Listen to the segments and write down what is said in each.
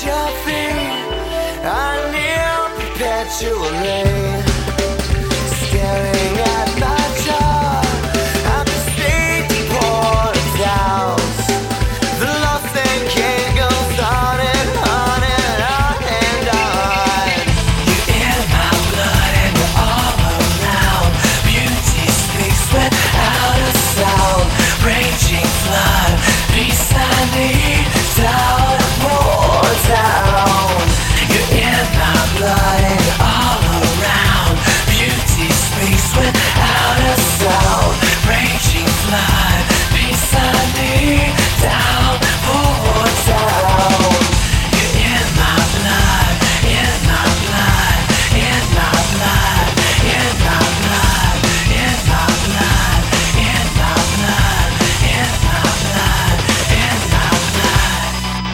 your feet, I kneel perpetually, staring at my jaw. I'm the state portals. The lost and king goes on and on and on and on. You're in my blood and you're all around. Beauty speaks without a sound. Raging flood, peace I need, down and more down. You're in my blood and you're all around. Beauty speaks without a sound. Raging flood, peace I need, down, more down. You're in my blood, in my blood, in my blood, in my blood, in my blood, in my blood, in my blood, in my blood.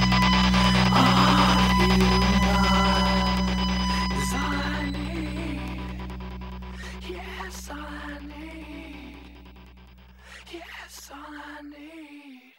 All you are is all I need. Yes, all I need. Yes, all I need.